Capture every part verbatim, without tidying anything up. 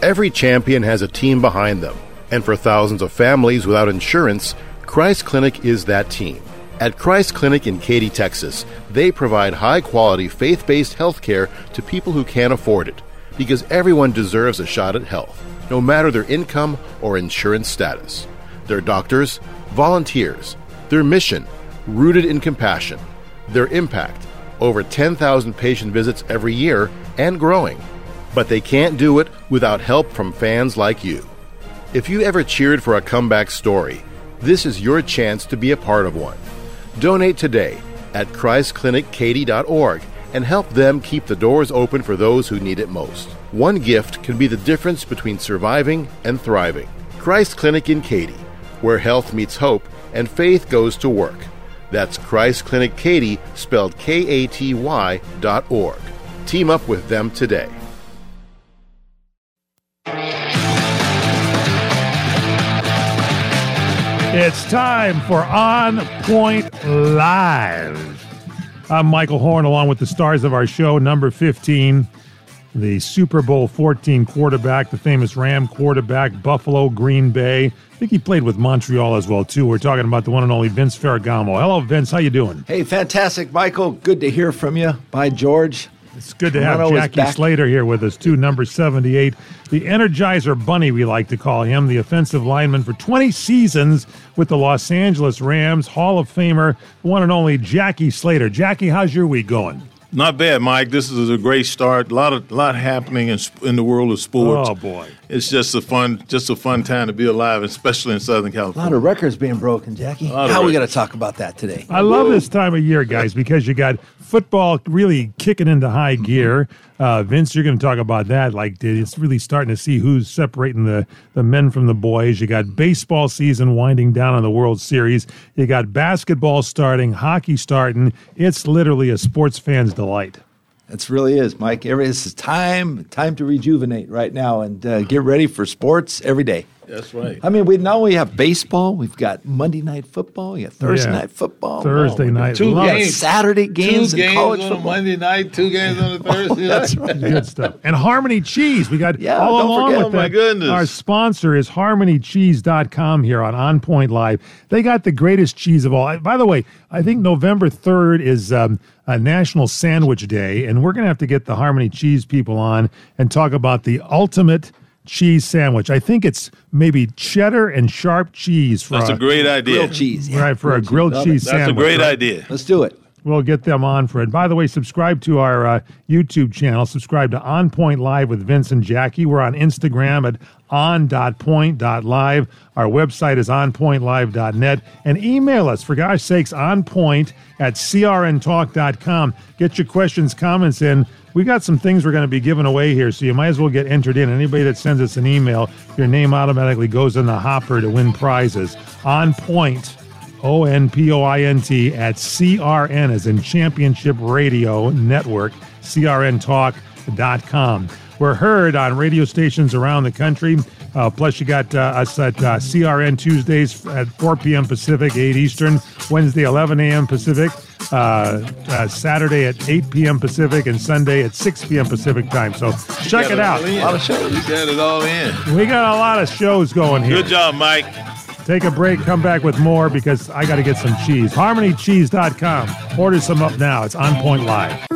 Every champion has a team behind them, and for thousands of families without insurance, Christ Clinic is that team. At Christ Clinic in Katy, Texas, they provide high-quality, faith-based health care to people who can't afford it, because everyone deserves a shot at health, no matter their income or insurance status. Their doctors, volunteers, their mission, rooted in compassion, their impact, over ten thousand patient visits every year and growing. But they can't do it without help from fans like you. If you ever cheered for a comeback story, this is your chance to be a part of one. Donate today at christ clinic katy dot org and help them keep the doors open for those who need it most. One gift can be the difference between surviving and thriving. Christ Clinic in Katy, where health meets hope and faith goes to work. That's Christ Clinic Katy, spelled K A T Y dot org. Team up with them today. It's time for On Point Live. I'm Michael Horn, along with the stars of our show, number fifteen, the Super Bowl fourteen quarterback, the famous Ram quarterback, Buffalo, Green Bay. I think he played with Montreal as well, too. We're talking about the one and only Vince Ferragamo. Hello, Vince. How you doing? Hey, fantastic, Michael. Good to hear from you. By George. It's good to have Jackie Slater here with us, too, number seventy-eight. The Energizer Bunny, we like to call him, the offensive lineman for twenty seasons with the Los Angeles Rams, Hall of Famer, the one and only Jackie Slater. Jackie, how's your week going? Not bad, Mike. This is a great start. A lot of lot happening in, in the world of sports. Oh, boy. It's just a fun just a fun time to be alive, especially in Southern California. A lot of records being broken, Jackie. How are we going to talk about that today? I love this time of year, guys, because you got football really kicking into high gear. Uh, Vince, you're going to talk about that. Like, it's really starting to see who's separating the, the men from the boys. You got baseball season winding down on the World Series. You got basketball starting, hockey starting. It's literally a sports fan's delight. It really is, Mike. Every, this is time, time to rejuvenate right now and uh, get ready for sports every day. That's right. I mean, we not only have baseball, we've got Monday night football, we got Thursday Yeah. night football, Thursday oh, night. two Love games, it. Saturday games, two and games college on football. a Monday night, two games on a Thursday That's night. right. Good stuff. And Harmony Cheese. We got Yeah, all don't along forget. with Oh, that. my goodness. Our sponsor is harmony cheese dot com here on On Point Live. They got the greatest cheese of all. I- By the way, I think November third is um, a National Sandwich Day, and we're going to have to get the Harmony Cheese people on and talk about the ultimate cheese sandwich. I think it's maybe cheddar and sharp cheese for That's a great idea. Grilled cheese. Yeah. right for a grilled Love cheese it. That's sandwich. a great right? idea. Let's do it. We'll get them on for it. By the way, subscribe to our uh, YouTube channel. Subscribe to On Point Live with Vince and Jackie. We're on Instagram at on dot point dot live. Our website is on point live dot net. And email us, for gosh sakes, onpoint at c r n talk dot com. Get your questions, comments in. We got some things we're going to be giving away here, so you might as well get entered in. Anybody that sends us an email, your name automatically goes in the hopper to win prizes. On Point, O N P O I N T, at C R N, as in Championship Radio Network, c r n talk dot com. We're heard on radio stations around the country. Uh, plus, you got uh, us at uh, C R N Tuesdays at four p.m. Pacific, eight Eastern, Wednesday, eleven a.m. Pacific, uh, uh, Saturday at eight p.m. Pacific, and Sunday at six p.m. Pacific time. So check it out. A lot of shows. You got it all in. We got a lot of shows going here. Good job, Mike. Take a break, come back with more because I got to get some cheese. harmony cheese dot com. Order some up now. It's On Point Live.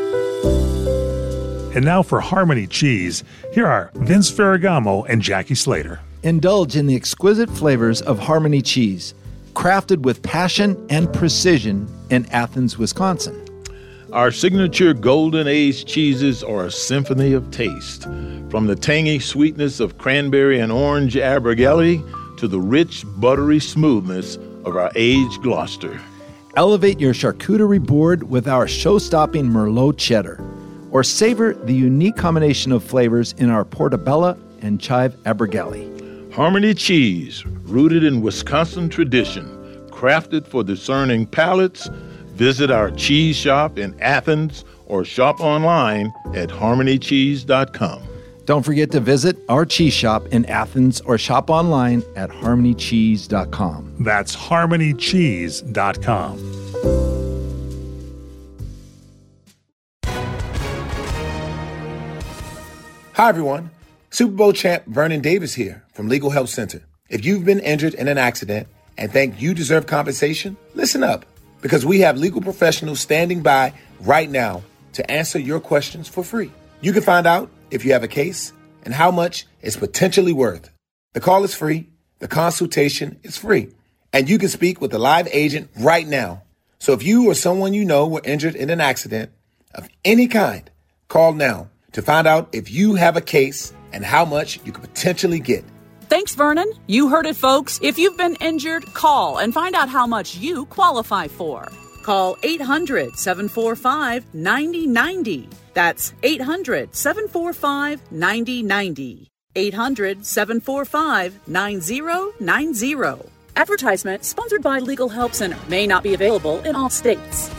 And now for Harmony Cheese, here are Vince Ferragamo and Jackie Slater. Indulge in the exquisite flavors of Harmony cheese, crafted with passion and precision in Athens, Wisconsin. Our signature golden aged cheeses are a symphony of taste. From the tangy sweetness of cranberry and orange Abergele to the rich, buttery smoothness of our aged Gloucester. Elevate your charcuterie board with our show-stopping Merlot cheddar, or savor the unique combination of flavors in our Portobello and Chive Abergele. Harmony Cheese, rooted in Wisconsin tradition, crafted for discerning palates. Visit our cheese shop in Athens or shop online at harmony cheese dot com. Don't forget to visit our cheese shop in Athens or shop online at harmony cheese dot com. That's harmony cheese dot com. Hi, everyone. Super Bowl champ Vernon Davis here from Legal Help Center. If you've been injured in an accident and think you deserve compensation, listen up, because we have legal professionals standing by right now to answer your questions for free. You can find out if you have a case and how much it's potentially worth. The call is free, the consultation is free, and you can speak with a live agent right now. So if you or someone you know were injured in an accident of any kind, call now to find out if you have a case and how much you could potentially get. Thanks, Vernon. You heard it, folks. If you've been injured, call and find out how much you qualify for. Call eight hundred, seven four five, nine zero nine zero. That's eight hundred, seven four five, nine zero nine zero. eight hundred, seven four five, nine zero nine zero. Advertisement sponsored by Legal Help Center. May not be available in all states.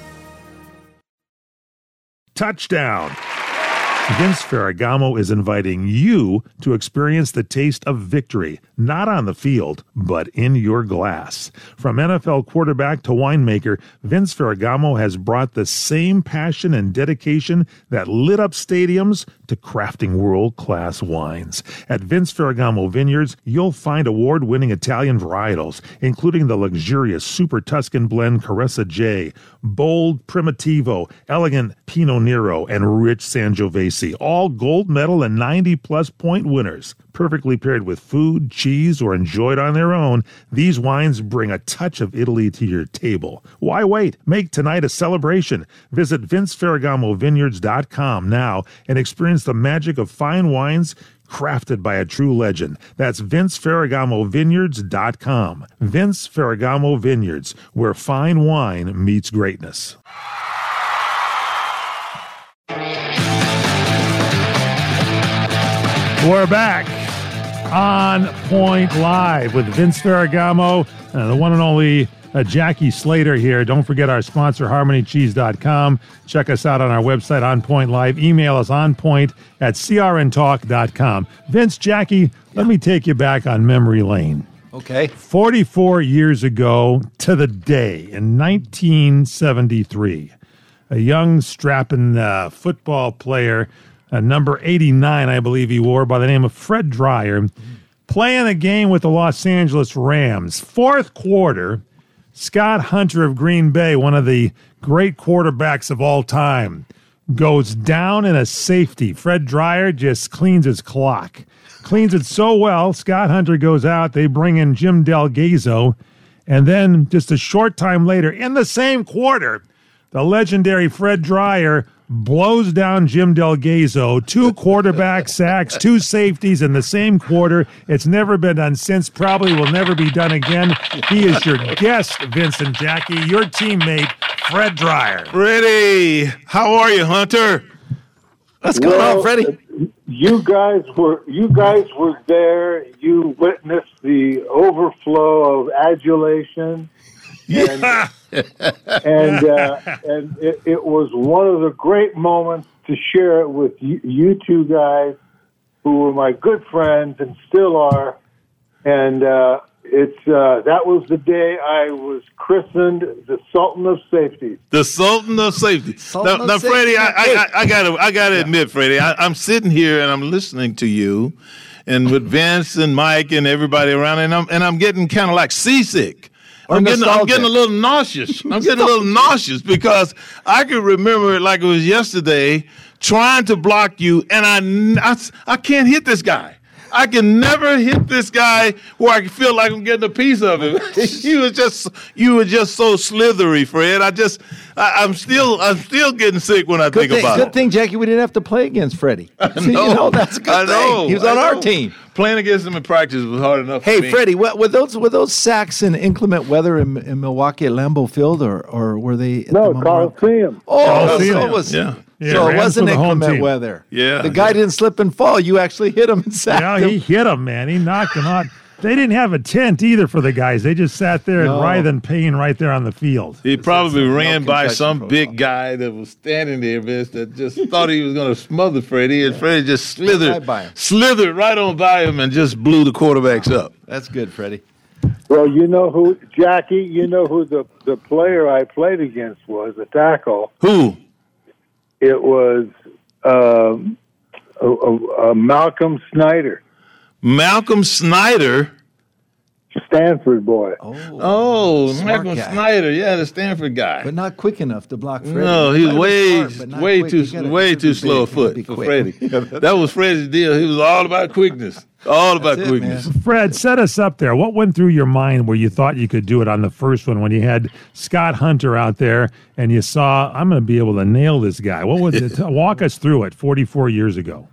Touchdown. Vince Ferragamo is inviting you to experience the taste of victory, not on the field, but in your glass. From N F L quarterback to winemaker, Vince Ferragamo has brought the same passion and dedication that lit up stadiums to crafting world-class wines. At Vince Ferragamo Vineyards, you'll find award-winning Italian varietals, including the luxurious Super Tuscan blend Caressa J, bold Primitivo, elegant Pinot Nero, and rich Sangiovese. All gold medal and ninety-plus point winners. Perfectly paired with food, cheese, or enjoyed on their own, these wines bring a touch of Italy to your table. Why wait? Make tonight a celebration. Visit Vince Ferragamo Vineyards dot com now and experience the magic of fine wines crafted by a true legend. That's Vince Ferragamo Vineyards dot com. Vince Ferragamo Vineyards, where fine wine meets greatness. We're back on Point Live with Vince Ferragamo, uh, the one and only uh, Jackie Slater here. Don't forget our sponsor, harmony cheese dot com. Check us out on our website, On Point Live. Email us onpoint at c r n talk dot com. Vince, Jackie, yeah. Let me take you back on memory lane. Okay. forty-four years ago to the day, in nineteen seventy-three, a young strapping uh, football player, Uh, number eighty-nine, I believe he wore, by the name of Fred Dryer, playing a game with the Los Angeles Rams. Fourth quarter, Scott Hunter of Green Bay, one of the great quarterbacks of all time, goes down in a safety. Fred Dryer just cleans his clock. Cleans it so well, Scott Hunter goes out, they bring in Jim Delgado, and then just a short time later, in the same quarter, the legendary Fred Dryer blows down Jim Delgado, two quarterback sacks, two safeties in the same quarter. It's never been done since, probably will never be done again. He is your guest, Vincent Jackie, your teammate, Fred Dryer. Freddie, how are you, Hunter? What's going well, on, Freddie? You guys were you guys were there. You witnessed the overflow of adulation. And, Yeah. and uh, and it, it was one of the great moments to share it with you, you two guys, who were my good friends and still are. And uh, it's uh, that was the day I was christened the Sultan of Safety. The Sultan of Safety. Sultan now, of now Safety. Freddie, I, I, I gotta, I gotta admit, Freddie, I, I'm sitting here and I'm listening to you, and with Vince and Mike and everybody around, and I'm and I'm getting kind of like seasick. I'm getting, I'm getting a little nauseous. I'm getting a little nauseous because I can remember it like it was yesterday, trying to block you, and I, I, I can't hit this guy. I can never hit this guy where I feel like I'm getting a piece of him. you were just, you were just so slithery, Fred. I just, I, I'm still, I'm still getting sick when I Good think thing, about good it. thing, Jackie, we didn't have to play against Freddie. I So, you know, that's a good I know, thing. He was I on our know. team. Playing against him in practice was hard enough. for Hey, me. Freddie, what, were those were those sacks in inclement weather in, in Milwaukee at Lambeau Field, or, or were they at No, the Memorial- Coliseum. Oh, Coliseum. so it was. Yeah. Yeah, so it Rams wasn't were the home inclement team. weather. Yeah, The guy yeah. didn't slip and fall. You actually hit him and sacked Yeah, him. he hit him, man. He knocked him out. They didn't have a tent either for the guys. They just sat there No. and writhed in pain right there on the field. He probably no ran by concussion some protocol. big guy that was standing there, Vince, that just thought he was going to smother Freddie, and Freddie just slithered, Right by him. slithered right on by him and just blew the quarterbacks up. That's good, Freddie. Well, you know who, Jackie, you know who the, the player I played against was, a tackle. Who? It was, um, uh, uh, Malcolm Snyder. Malcolm Snyder? Stanford boy. Oh, Oh, smart Malcolm guy. Snyder, yeah, the Stanford guy. But not quick enough to block Freddie. No, He he's might have way, been smart, but not way quick. too, You gotta- way you too gotta be slow a big. You gotta foot be for quick. Freddie. That was Freddie's deal. He was all about quickness. All about That's it, quickness. man. Fred, set us up there. What went through your mind where you thought you could do it on the first one when you had Scott Hunter out there and you saw, I'm going to be able to nail this guy? What was it? Walk us through it forty-four years ago.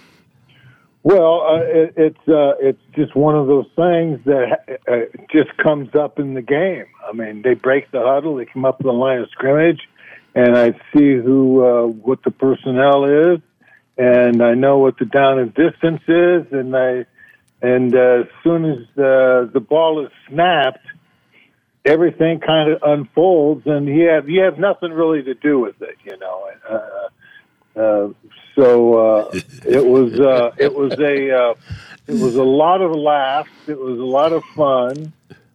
Well, uh, it, it's uh, it's just one of those things that uh, just comes up in the game. I mean, they break the huddle, they come up to the line of scrimmage, and I see who uh, what the personnel is, and I know what the down and distance is, and I and uh, as soon as uh, the ball is snapped, everything kind of unfolds, and you have you have nothing really to do with it, you know. Uh, uh, so uh, it was uh, it was a uh, it was a lot of laughs. It was a lot of fun,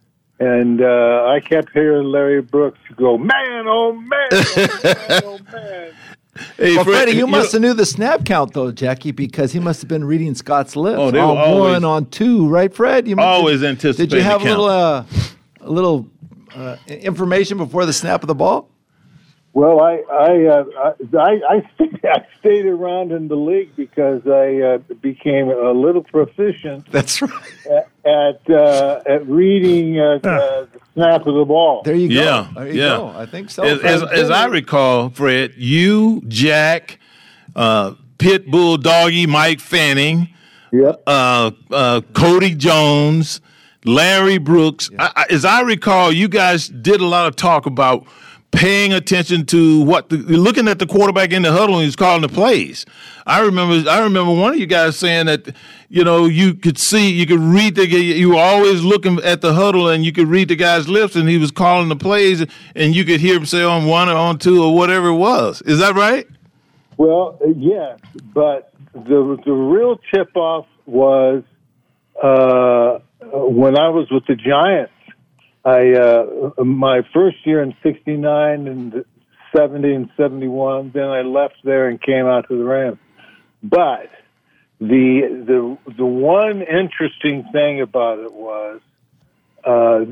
and uh, I kept hearing Larry Brooks go, "Man, oh man, oh man, oh man." Hey, Well, Fred, Freddie, you you must know- have knew the snap count, though, Jackie, because he must have been reading Scott's lips. Oh, they were on always- one, on two, right, Fred? You must have- Always Did anticipating you have a the little, count. uh, a little uh, information before the snap of the ball? Well, I I, uh, I I stayed, I stayed around in the league because I uh, became a little proficient That's right. at uh, at reading uh, the snap of the ball. There you go. Yeah, there you yeah. go. I think so. As, as, as I recall, Fred, you, Jack, uh, Pit Bull Doggy, Mike Fanning, Yep. uh, uh, Cody Jones, Larry Brooks. I, I, as I recall, you guys did a lot of talk about paying attention to what the, looking at the quarterback in the huddle and he's calling the plays. I remember I remember one of you guys saying that, you know, you could see, you could read the, you were always looking at the huddle and you could read the guy's lips and he was calling the plays and you could hear him say on one or on two or whatever it was. Is that right? Well, uh, yes, but the the real tip off was uh, when I was with the Giants. I uh, my first year in sixty-nine and seventy and seventy-one. Then I left there and came out to the Rams. But the the the one interesting thing about it was, uh,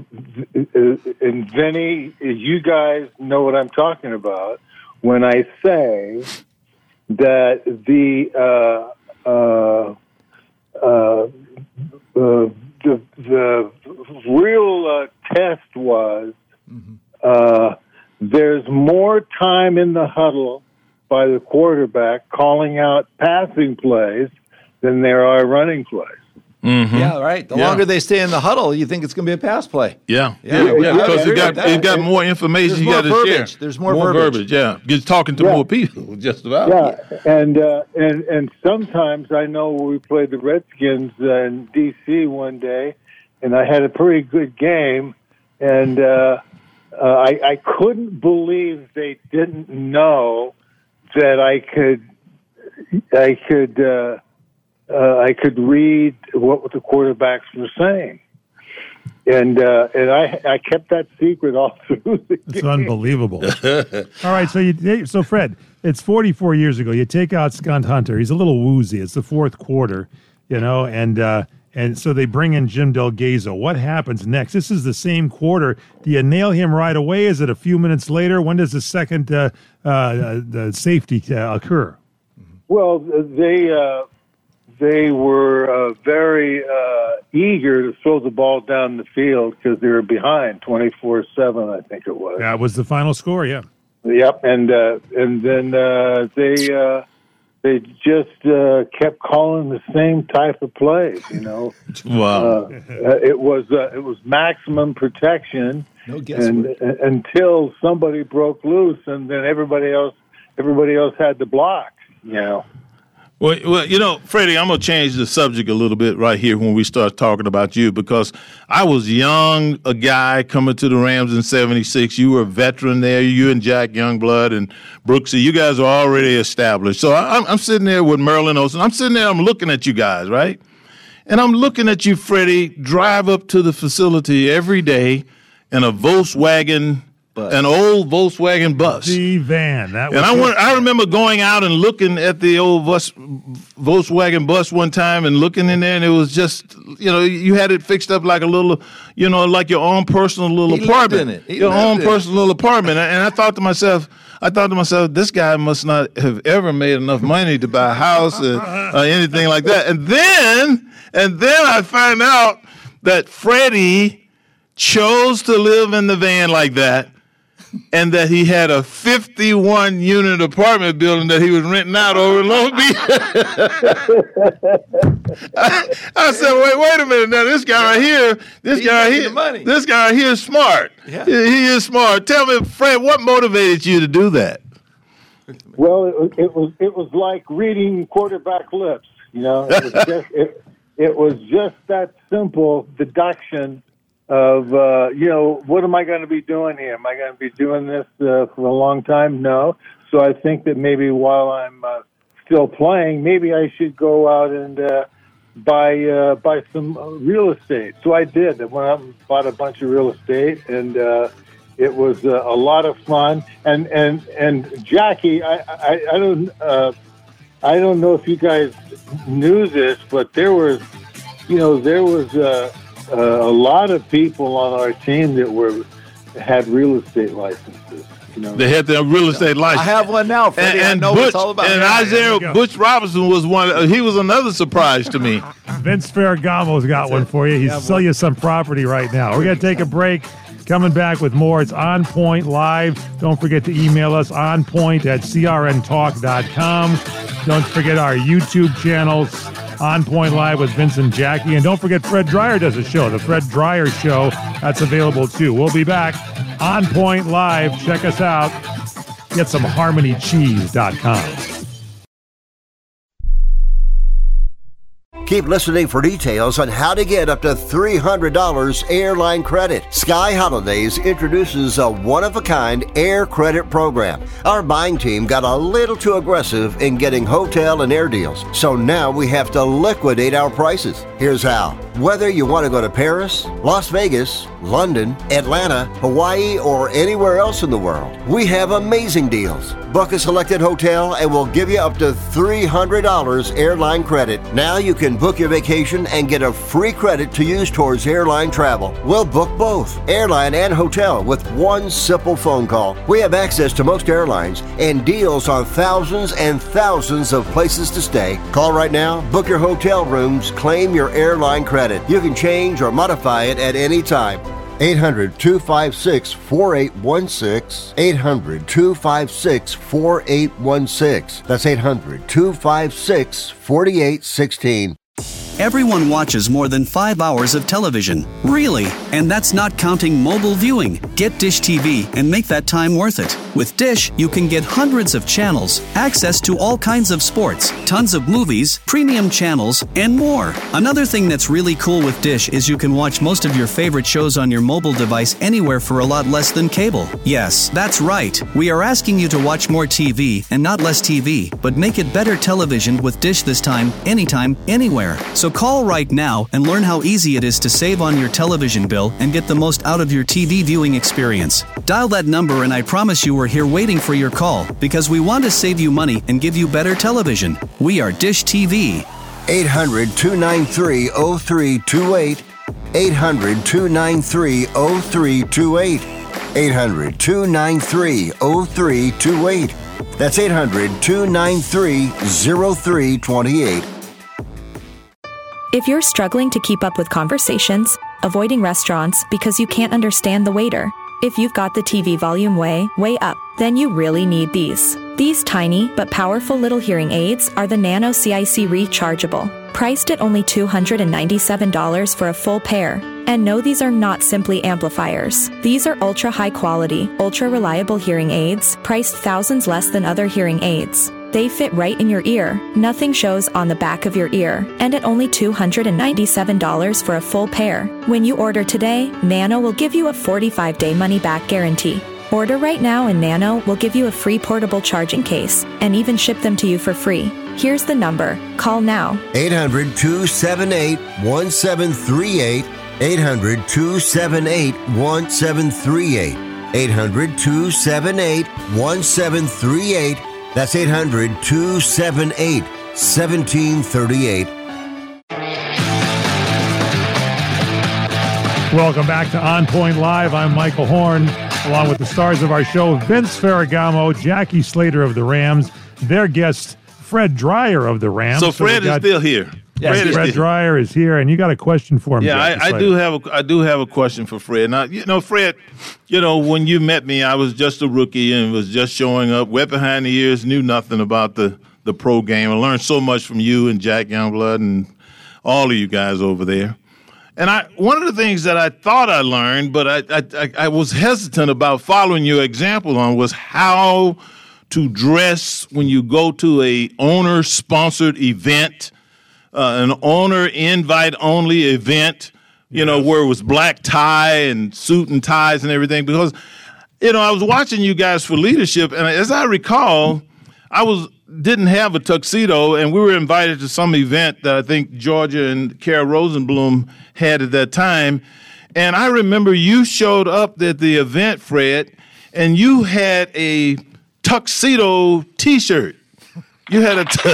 and Vinny, you guys know what I'm talking about when I say that the uh, uh, uh, uh, the the real uh, test was uh, there's more time in the huddle by the quarterback calling out passing plays than there are running plays. Mm-hmm. Yeah, right. The Yeah. longer they stay in the huddle, you think it's going to be a pass play. Yeah, Yeah, yeah, yeah, yeah, I because agree you got with that. you got more information There's you more got to share. verbiage. There's more verbiage. Yeah, just talking to Yeah. more people, just about. Yeah, and uh, and and sometimes I know we played the Redskins uh, in D C one day, and I had a pretty good game, and uh, uh, I, I couldn't believe they didn't know that I could I could uh, uh, I could read what the quarterbacks were saying. And uh, and I I kept that secret all through the game. It's unbelievable. All right, so you so Fred, it's forty-four years ago. You take out Scott Hunter. He's a little woozy. It's the fourth quarter, you know, and uh, and so they bring in Jim Delgado. What happens next? This is the same quarter. Do you nail him right away? Is it a few minutes later? When does the second uh, uh, the safety uh, occur? Well, they uh, they were uh, very uh, eager to throw the ball down the field because they were behind twenty-four seven, I think it was. That was the final score. Yeah. Yep, and uh, and then uh, they uh, they just uh, kept calling the same type of plays. You know, Wow. uh, it was uh, it was maximum protection, No and, guesswork. uh, until somebody broke loose, and then everybody else everybody else had to block. You know. Well, well, you know, Freddie, I'm going to change the subject a little bit right here when we start talking about you, because I was young, a guy coming to the Rams in seventy-six. You were a veteran there. You and Jack Youngblood and Brooksy, you guys are already established. So I'm, I'm sitting there with Merlin Olsen. I'm sitting there, I'm looking at you guys, right? And I'm looking at you, Freddie, drive up to the facility every day in a Volkswagen bus. An old Volkswagen bus. The van. That was and I it. went, I remember going out and looking at the old bus, Volkswagen bus one time and looking in there, and it was just, you know, you had it fixed up like a little, you know, like your own personal little He apartment. lived in it. He Your lived own in it. personal little apartment. And I thought to myself, I thought to myself, this guy must not have ever made enough money to buy a house or, or anything like that. And then, and then I find out that Freddie chose to live in the van like that, and that he had a fifty-one unit apartment building that he was renting out over in Long Beach. I, I said, wait, wait a minute now. This guy right here, this He's guy right making here, the money. this guy right here is smart. Yeah. He, he is smart. Tell me, Fred, what motivated you to do that? Well, it was it was, it was like reading quarterback lips. You know, it was just it, it was just that simple deduction of uh, you know, what am I going to be doing here? Am I going to be doing this uh, for a long time? No. So I think that maybe while I'm uh, still playing, maybe I should go out and uh, buy uh, buy some uh, real estate. So I did. I went out and bought a bunch of real estate, and uh, it was uh, a lot of fun. And and and Jackie, I I, I don't uh, I don't know if you guys knew this, but there was, you know, there was uh, uh, a lot of people on our team that were had real estate licenses. You know, They had their real estate license. I have one now, Freddie. I know what Butch, it's all about. and Yeah, there you Isaiah go. Butch Robinson was one. Uh, he was another surprise to me. Vince Ferragamo's got one for you. He's selling you some property right now. We're going to take a break. Coming back with more. It's On Point Live. Don't forget to email us, onpoint at c r n talk dot com. Don't forget our YouTube channels, On Point Live with Vince and Jackie. And don't forget Fred Dreyer does a show, the Fred Dreyer Show. That's available too. We'll be back. On Point Live. Check us out. Get some harmony cheese dot com. Keep listening for details on how to get up to three hundred dollars airline credit. Sky Holidays introduces a one-of-a-kind air credit program. Our buying team got a little too aggressive in getting hotel and air deals, so now we have to liquidate our prices. Here's how. Whether you want to go to Paris, Las Vegas, London, Atlanta, Hawaii, or anywhere else in the world, we have amazing deals. Book a selected hotel and we'll give you up to three hundred dollars airline credit. Now you can book your vacation and get a free credit to use towards airline travel. We'll book both, airline and hotel, with one simple phone call. We have access to most airlines and deals on thousands and thousands of places to stay. Call right now, book your hotel rooms, claim your airline credit. You can change or modify it at any time. eight hundred, two five six, four eight one six. eight hundred, two five six, four eight one six. That's eight hundred, two five six, four eight one six. Everyone watches more than five hours of television. Really? And that's not counting mobile viewing. Get Dish T V and make that time worth it. With Dish, you can get hundreds of channels, access to all kinds of sports, tons of movies, premium channels, and more. Another thing that's really cool with Dish is you can watch most of your favorite shows on your mobile device anywhere for a lot less than cable. Yes, that's right. We are asking you to watch more T V and not less T V, but make it better television with Dish this time, anytime, anywhere. So call right now and learn how easy it is to save on your television bill and get the most out of your T V viewing experience. Dial that number and I promise you we're here waiting for your call because we want to save you money and give you better television. We are Dish T V. eight hundred, two nine three, zero three two eight. eight hundred, two nine three, zero three two eight. eight hundred, two nine three, zero three two eight. That's eight hundred, two nine three, zero three two eight. If you're struggling to keep up with conversations, avoiding restaurants because you can't understand the waiter, if you've got the T V volume way, way up, then you really need these. These tiny but powerful little hearing aids are the Nano C I C Rechargeable, priced at only two hundred ninety-seven dollars for a full pair. And no, these are not simply amplifiers. These are ultra high quality, ultra reliable hearing aids, priced thousands less than other hearing aids. They fit right in your ear, nothing shows on the back of your ear, and at only two hundred ninety-seven dollars for a full pair. When you order today, Nano will give you a forty-five day money-back guarantee. Order right now and Nano will give you a free portable charging case, and even ship them to you for free. Here's the number. Call now. eight hundred, two seven eight, one seven three eight. eight hundred, two seven eight, one seven three eight. eight hundred, two seven eight, one seven three eight. That's eight hundred, two seven eight, one seven three eight. Welcome back to On Point Live. I'm Michael Horn, along with the stars of our show, Vince Ferragamo, Jackie Slater of the Rams, their guest, Fred Dreyer of the Rams. So Fred so got, is still here. Yes, Fred, Fred Dreyer is here, and you got a question for him. Yeah, I, I do have a I do have a question for Fred. Now, you know, Fred, you know, when you met me, I was just a rookie and was just showing up, wet behind the ears, knew nothing about the, the pro game. I learned so much from you and Jack Youngblood and all of you guys over there. And I, one of the things that I thought I learned, but I, I, I was hesitant about following your example on, was how to dress when you go to a owner-sponsored event, uh, an owner invite-only event, you yes. know, where it was black tie and suit and ties and everything. Because, you know, I was watching you guys for leadership, and as I recall, I was didn't have a tuxedo, and we were invited to some event that I think Georgia and Kara Rosenblum had at that time. And I remember you showed up at the event, Fred, and you had a tuxedo T-shirt. You had a t-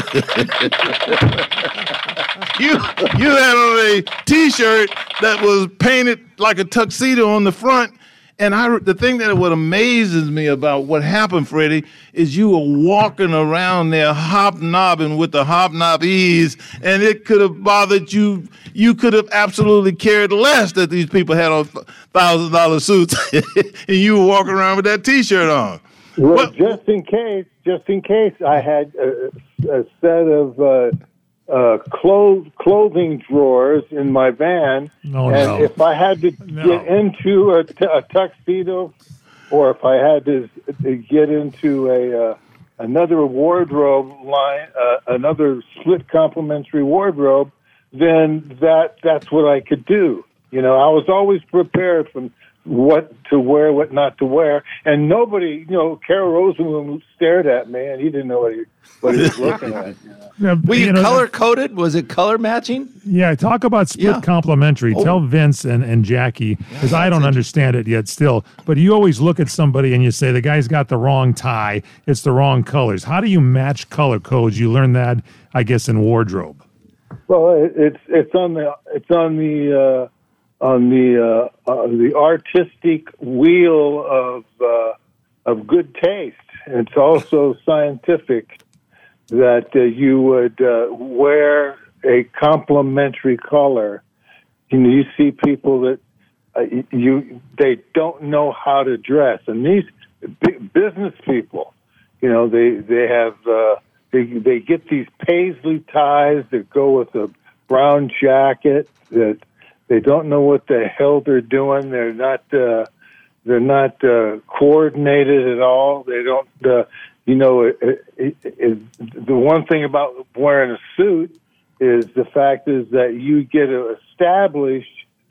you you had on a T-shirt that was painted like a tuxedo on the front. And I, the thing that what amazes me about what happened, Freddie, is you were walking around there hobnobbing with the hobnobbies, and it could have bothered you. You could have absolutely cared less that these people had on thousand dollar suits, and you were walking around with that T-shirt on. Well, what, just in case, just in case, I had a, a set of uh, uh, clothes, clothing drawers in my van, no, and no. if I had to no. get into a, t- a tuxedo, or if I had to, to get into a uh, another wardrobe line, uh, another split complimentary wardrobe, then that that's what I could do. You know, I was always prepared from what to wear, what not to wear, and nobody, you know, Kara Rosenblum stared at me, and he didn't know what he what he was looking at. You know? Yeah, Were you, you know, color coded? Was it color matching? Yeah, talk about split yeah. complimentary. Oh. Tell Vince and, and Jackie, because yeah, I don't understand it yet still, but you always look at somebody and you say, the guy's got the wrong tie, it's the wrong colors. How do you match color codes? You learn that, I guess, in wardrobe. Well, it, it's it's on the it's on the uh, on the uh, uh, the artistic wheel of uh, of good taste. It's also scientific that uh, you would uh, wear a complementary color. You know, you see people that uh, you they don't know how to dress, and these big business people, you know, they they have uh, they they get these paisley ties that go with a brown jacket that. They don't know what the hell they're doing. They're not. Uh, they're not uh, coordinated at all. They don't. Uh, you know, it, it, it, the one thing about wearing a suit is the fact is that you get to establish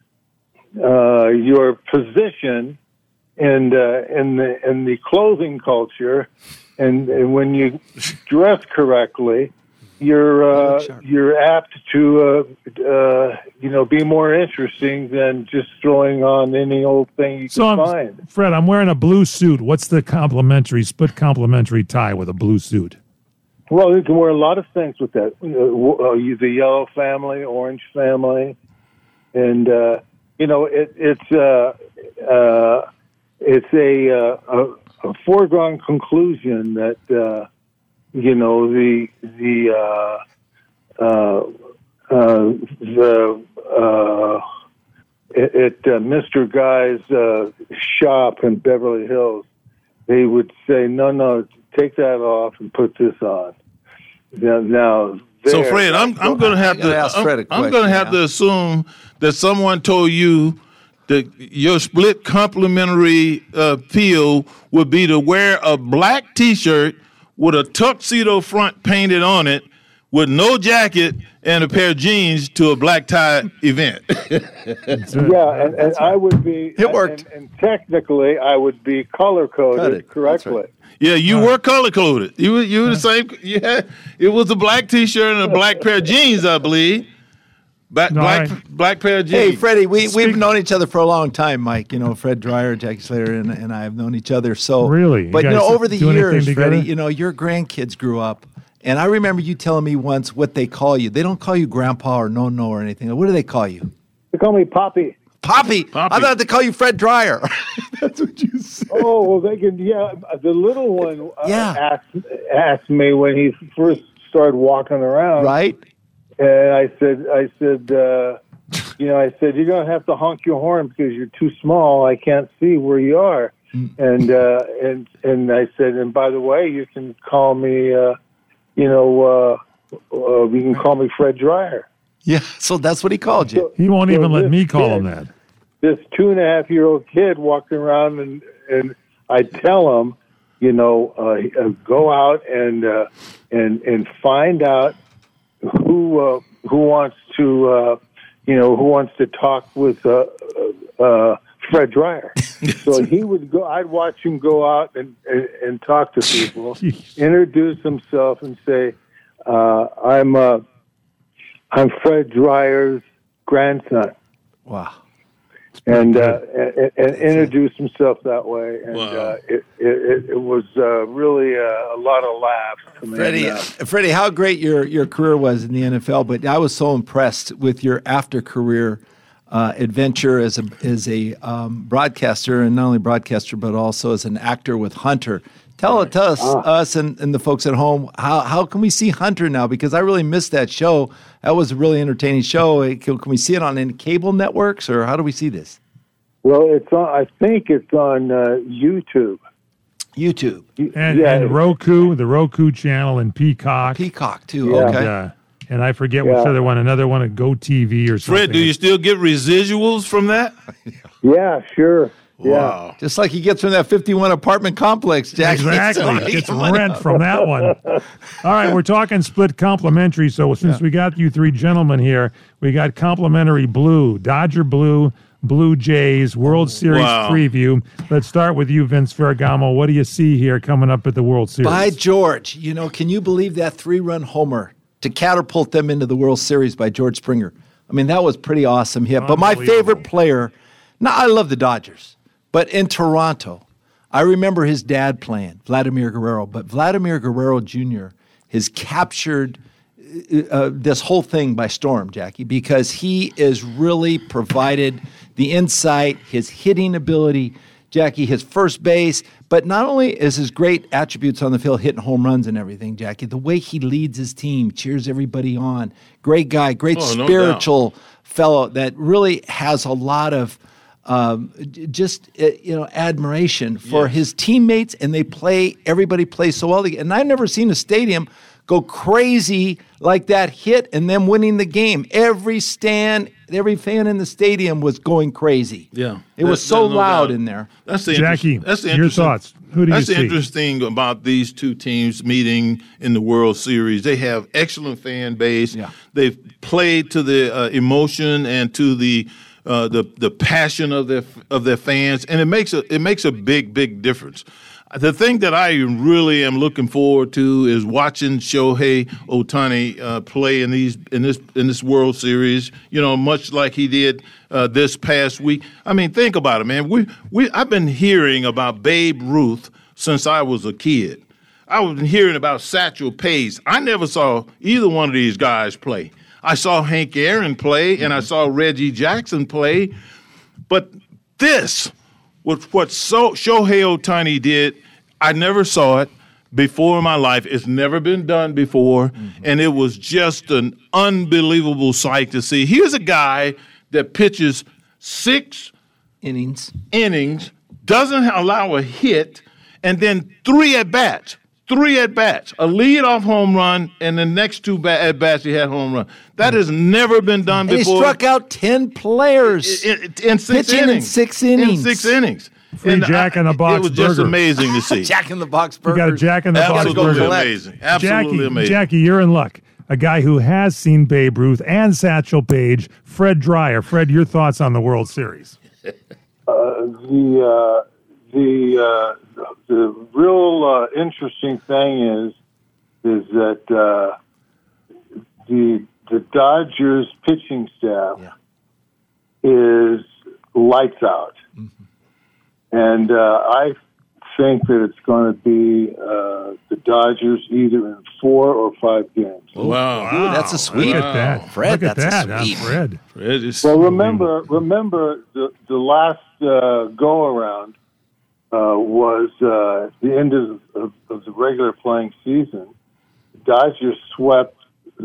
uh, your position in the in the in the clothing culture, and, and when you dress correctly, you're uh, you're apt to uh, uh, you know be more interesting than just throwing on any old thing you so can I'm, find. Fred, I'm wearing a blue suit. What's the complimentary split complimentary tie with a blue suit? Well, you can wear a lot of things with that. Uh, the yellow family, orange family, and uh, you know it, it's uh, uh, it's a, uh, a, a foregone conclusion that. Uh, You know the the uh, uh, uh, the uh, at uh, Mister Guy's uh, shop in Beverly Hills, they would say, "No, no, take that off and put this on." Now, now so Fred, I'm I'm going to have to ask Fred a question, I'm going to have yeah. to assume that someone told you that your split complimentary uh, feel would be to wear a black T-shirt with a tuxedo front painted on it, with no jacket and a pair of jeans to a black tie event. yeah, and, and I would be. It worked. And, and technically, I would be color coded correctly. Right. Yeah, you uh, were color coded. You were you were the same. Yeah, it was a black T-shirt and a black pair of jeans, I believe. Black, No, black, right. black pair of Hey, jeans. Freddie, we, Speak- we've known each other for a long time, Mike. You know, Fred Dreyer, Jackie Slater, and, and I have known each other. So Really? You But, you, guys know, over the do anything years, together? Freddie, you know, your grandkids grew up. And I remember you telling me once what they call you. They don't call you Grandpa or No-No or anything. What do they call you? They call me Poppy. Poppy. Poppy. I thought they call you Fred Dreyer. That's what you said. Oh, well, they can, yeah. The little one uh, Yeah. asked, asked me when he first started walking around. Right? And I said, I said, uh, you know, I said, you're going to have to honk your horn because you're too small. I can't see where you are. And, uh, and, and I said, and by the way, you can call me, uh, you know, uh, uh, you can call me Fred Dreyer. Yeah. So that's what he called you. He won't So even let this me call him kid- that. This two and a half year old kid walking around, and and I tell him, you know, uh, uh, go out and uh, and and find out who uh, who wants to, uh, you know, who wants to talk with uh, uh, Fred Dreyer. So he would go. I'd watch him go out and and, and talk to people, Jeez. introduce himself, and say, uh, "I'm uh, I'm Fred Dreyer's grandson." Wow. And, uh, and and introduced himself that way, and Wow. uh, it, it it was uh, really uh, a lot of laughs. I mean, Freddie, uh, Freddie, how great your, your career was in the N F L, but I was so impressed with your after career uh, adventure as a as a um, broadcaster, and not only broadcaster but also as an actor with Hunter. Tell, tell us, us and, and the folks at home, how how can we see Hunter now? Because I really missed that show. That was a really entertaining show. Can, can we see it on any cable networks, or how do we see this? well, it's on. I think it's on uh, YouTube. YouTube, And, yeah, and Roku, the Roku channel, and Peacock. Peacock too. Yeah. Okay. And, uh, and I forget which Yeah. other one, another one at GoTV or something. Fred, do you still get residuals from that? Yeah, sure. Yeah. Wow. Just like he gets from that fifty-one apartment complex, Jack. Exactly. Gets rent from that one. All right, we're talking split complimentary. So since we got you three gentlemen here, we got complimentary blue, Dodger blue, Blue Jays, World Series Wow. preview. Let's start with you, Vince Ferragamo. What do you see here coming up at the World Series? By George, you know, can you believe that three-run homer to catapult them into the World Series by George Springer? I mean, that was pretty awesome hit. But my Unbelievable. favorite player, now I love the Dodgers, but in Toronto, I remember his dad playing, Vladimir Guerrero. But Vladimir Guerrero Junior has captured uh, this whole thing by storm, Jackie, because he is really provided the insight, his hitting ability, Jackie, his first base, but not only is his great attributes on the field, hitting home runs and everything, Jackie, the way he leads his team, cheers everybody on, great guy, great Oh, no spiritual fellow that really has a lot of um, j- just uh, you know admiration for Yes. his teammates, and they play. Everybody plays so well together. And I've never seen a stadium go crazy like that hit and them winning the game. Every stand, every fan in the stadium was going crazy. Yeah. It was There- so there's no loud doubt. in there. That's the Jackie, interest- that's the your interesting- thoughts. Who do you That's the see? interesting about these two teams meeting in the World Series. They have excellent fan base. Yeah. They've played to the uh, emotion and to the uh, the the passion of their of their fans, and it makes a it makes a big big difference. The thing that I really am looking forward to is watching Shohei Ohtani uh, play in these in this in this World Series. You know, much like he did uh, this past week. I mean, think about it, man. We we I've been hearing about Babe Ruth since I was a kid. I was hearing about Satchel Paige. I never saw either one of these guys play. I saw Hank Aaron play, and I saw Reggie Jackson play, but this. With what so Shohei Ohtani did, I never saw it before in my life. It's never been done before, mm-hmm. and it was just an unbelievable sight to see. Here's a guy that pitches six Innings. innings, doesn't allow a hit, and then three at-bats. Three at-bats, a lead-off home run, and the next two ba- at-bats he had home run. That has never been done And he before. struck out ten players. in, in, in six Pitching in innings. six innings. In six innings. Free And Jack I- in the Box It was just burger. amazing to see. Jack in the Box You burger. got a Jack in the Box Absolutely burger. collect. amazing. Absolutely Jackie, amazing. Jackie, you're in luck. A guy who has seen Babe Ruth and Satchel Paige, Fred Dreyer. Fred, your thoughts on the World Series? Uh, the uh, the uh, the real uh, interesting thing is is that uh, the the Dodgers pitching staff Yeah. is lights out. Mm-hmm. And uh, I think that it's going to be uh, the Dodgers either in four or five games. Wow. Ooh, that's a sweep. Look at that. Fred, Look at that's a that, huh, sweep. Fred. Fred is Well, remember, remember the the last uh, go around uh, was uh, the end of, of, of the regular playing season. The Dodgers swept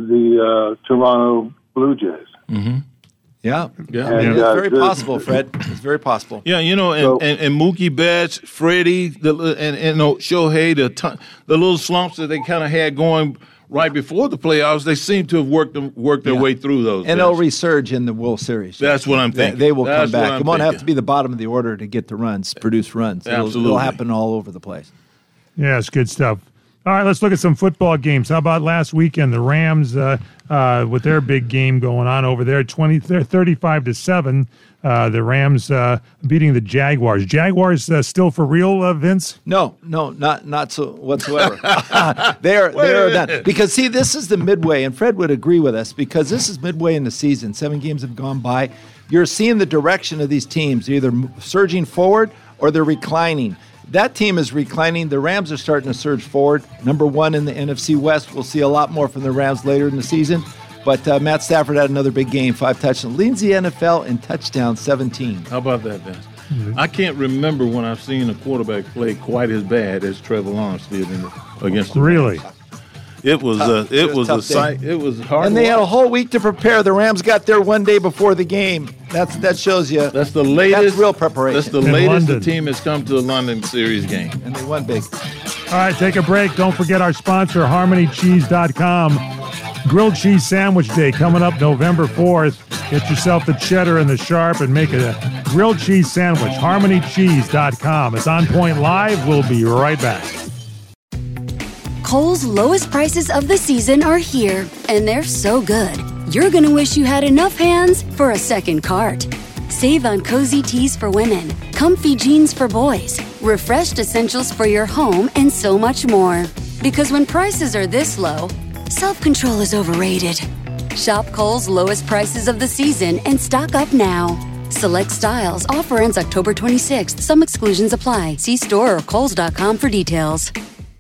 the uh, Toronto Blue Jays. Mm-hmm. Yeah. Yeah. And, It's uh, very the- possible, Fred. It's very possible. Yeah, you know, and, So- and, and Mookie Betts, Freddie, the, and, and no, Shohei, the ton, the little slumps that they kind of had going right before the playoffs, they seem to have worked them, worked their Yeah. way through those. And they'll things. resurge in the World Series. That's what I'm They, thinking. they will That's come what back. I'm It won't have thinking. to be the bottom of the order to get the runs, produce runs. It'll, Absolutely. it'll happen all over the place. Yeah, it's good stuff. All right, let's look at some football games. How about last weekend? The Rams, uh, uh, with their big game going on over there, twenty, thirty-five to seven. Uh, the Rams uh, beating the Jaguars. Jaguars uh, still for real, uh, Vince? No, no, not not so whatsoever. they're they're done. Because see, this is the midway, and Fred would agree with us because this is midway in the season. Seven games have gone by. You're seeing the direction of these teams. They're either surging forward or they're reclining. That team is reclining. The Rams are starting to surge forward. Number one in the N F C West. We'll see a lot more from the Rams later in the season. But uh, Matt Stafford had another big game, five touchdowns. Leads the N F L in touchdowns, seventeen. How about that, Vince? I can't remember when I've seen a quarterback play quite as bad as Trevor Lawrence did in the, against the Really? Rams. It was Tough. a it It was was a a tough sight. day. It was hard. And to they had a watch. whole week to prepare. The Rams got there one day before the game. That's that shows you. That's the latest. That's real preparation. That's the In latest London. the team has come to the London series game. And they won big. All right, take a break. Don't forget our sponsor, harmony cheese dot com. Grilled Cheese Sandwich Day coming up November fourth. Get yourself the cheddar and the sharp and make a grilled cheese sandwich. harmony cheese dot com. It's On Point Live. We'll be right back. Kohl's lowest prices of the season are here, and they're so good. You're going to wish you had enough hands for a second cart. Save on cozy tees for women, comfy jeans for boys, refreshed essentials for your home, and so much more. Because when prices are this low, self-control is overrated. Shop Kohl's lowest prices of the season and stock up now. Select styles. Offer ends October twenty-sixth. Some exclusions apply. See store or kohls dot com for details.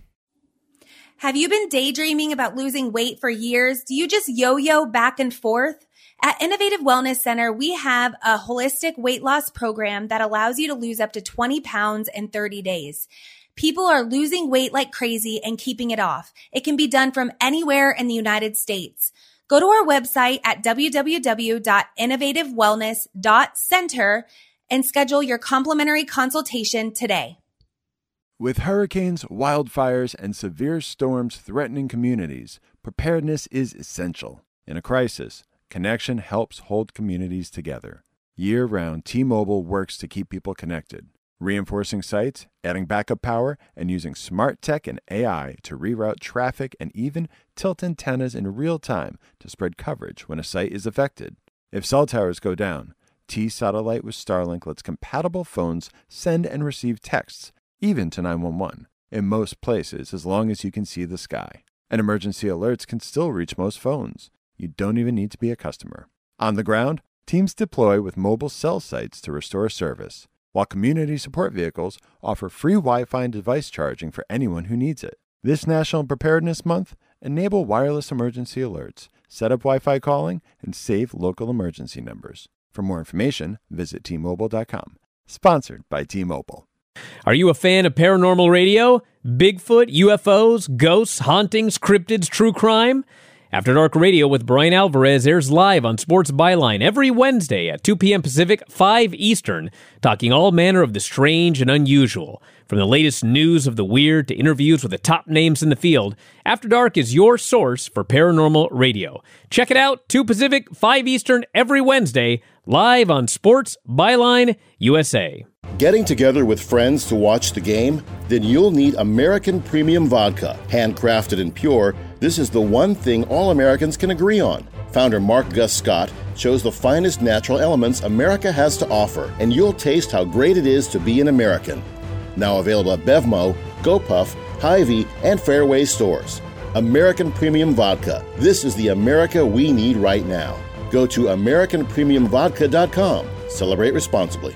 Have you been daydreaming about losing weight for years? Do you just yo-yo back and forth? At Innovative Wellness Center, we have a holistic weight loss program that allows you to lose up to twenty pounds in thirty days. People are losing weight like crazy and keeping it off. It can be done from anywhere in the United States. Go to our website at w w w dot innovative wellness dot center and schedule your complimentary consultation today. With hurricanes, wildfires, and severe storms threatening communities, preparedness is essential. In a crisis, connection helps hold communities together. Year-round, T-Mobile works to keep people connected, reinforcing sites, adding backup power, and using smart tech and A I to reroute traffic and even tilt antennas in real time to spread coverage when a site is affected. If cell towers go down, T-Satellite with Starlink lets compatible phones send and receive texts, even to nine one one, in most places as long as you can see the sky. And emergency alerts can still reach most phones. You don't even need to be a customer. On the ground, teams deploy with mobile cell sites to restore service, while community support vehicles offer free Wi-Fi and device charging for anyone who needs it. This National Preparedness Month, enable wireless emergency alerts, set up Wi-Fi calling, and save local emergency numbers. For more information, visit T Mobile dot com. Sponsored by T-Mobile. Are you a fan of paranormal radio? Bigfoot, U F Os, ghosts, hauntings, cryptids, true crime? After Dark Radio with Brian Alvarez airs live on Sports Byline every Wednesday at two p.m. Pacific, five Eastern, talking all manner of the strange and unusual. From the latest news of the weird to interviews with the top names in the field, After Dark is your source for paranormal radio. Check it out, two Pacific, five Eastern, every Wednesday, live on Sports Byline U S A. Getting together with friends to watch the game? Then you'll need American Premium Vodka. Handcrafted and pure, this is the one thing all Americans can agree on. Founder Mark Gus Scott chose the finest natural elements America has to offer, and you'll taste how great it is to be an American. Now available at Bevmo, GoPuff, Hy-Vee, and Fairway stores. American Premium Vodka. This is the America we need right now. Go to American Premium Vodka dot com. Celebrate responsibly.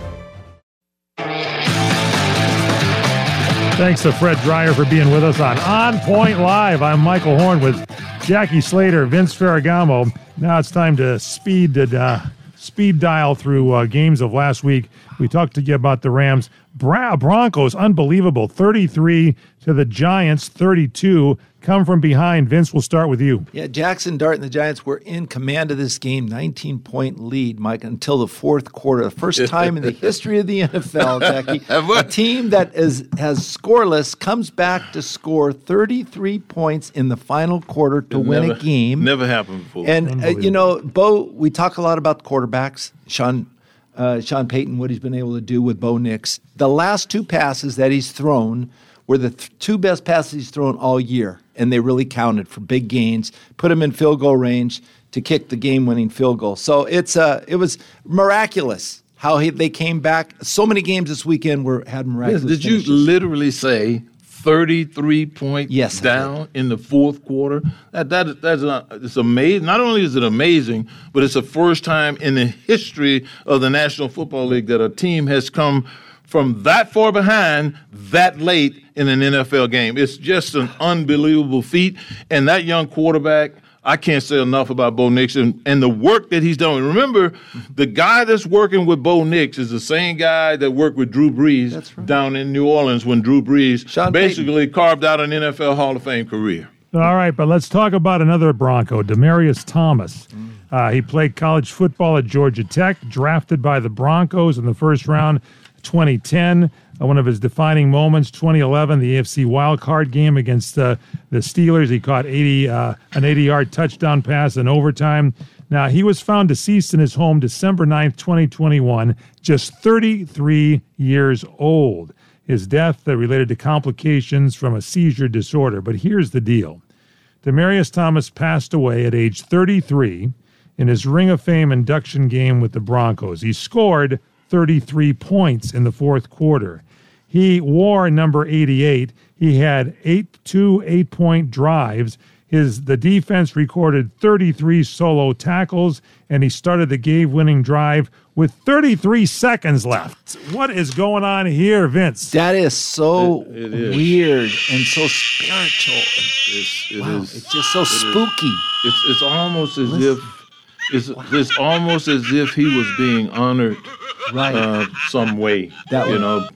Thanks to Fred Dreyer for being with us on On Point Live. I'm Michael Horn with Jackie Slater, Vince Ferragamo. Now it's time to speed uh, speed dial through uh, games of last week. We talked to you about the Rams. Bra- Broncos, unbelievable, thirty-three to the Giants, thirty-two. Come from behind. Vince, we'll start with you. Yeah, Jackson Dart and the Giants were in command of this game, nineteen-point lead, Mike, until the fourth quarter. The first time in the history of the N F L, Jackie, a team that is has scoreless comes back to score thirty-three points in the final quarter to It win never, a game. Never happened before. And, uh, you know, Bo, we talk a lot about quarterbacks. Sean uh, Sean Payton, what he's been able to do with Bo Nix. The last two passes that he's thrown were the th- two best passes he's thrown all year, and they really counted for big gains, put him in field goal range to kick the game-winning field goal. So it's uh, it was miraculous how he, they came back. So many games this weekend were had miraculous Yes, did finishes. you literally say thirty-three points Yes, down in the fourth quarter? That that that's uh, it's amazing. Not only is it amazing, but it's the first time in the history of the National Football League that a team has come from that far behind that late in an N F L game. It's just an unbelievable feat. And that young quarterback, I can't say enough about Bo Nix and, and the work that he's done. Remember, the guy that's working with Bo Nix is the same guy that worked with Drew Brees right. down in New Orleans when Drew Brees Sean basically Payton. carved out an N F L Hall of Fame career. All right, but let's talk about another Bronco, Demaryius Thomas. Mm. Uh, he played college football at Georgia Tech, drafted by the Broncos in the first round, twenty ten. Uh, one of his defining moments, twenty eleven, the A F C wildcard game against uh, the Steelers. He caught eighty uh, an eighty-yard touchdown pass in overtime. Now, he was found deceased in his home December ninth, twenty twenty-one, just thirty-three years old. His death uh, related to complications from a seizure disorder. But here's the deal. Demaryius Thomas passed away at age thirty-three in his Ring of Fame induction game with the Broncos. He scored thirty-three points in the fourth quarter. He wore number eighty-eight. He had eight two eight-point drives. His the defense recorded thirty-three solo tackles, and he started the game-winning drive with thirty-three seconds left. What is going on here, Vince? That is so it, it is. weird and so spiritual. It's, it wow, is, it's just so it spooky. Is. It's it's almost as Listen. if it's wow. it's almost as if he was being honored, right? Uh, some way, that you way. know,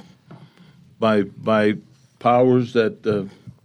by by powers that. Uh,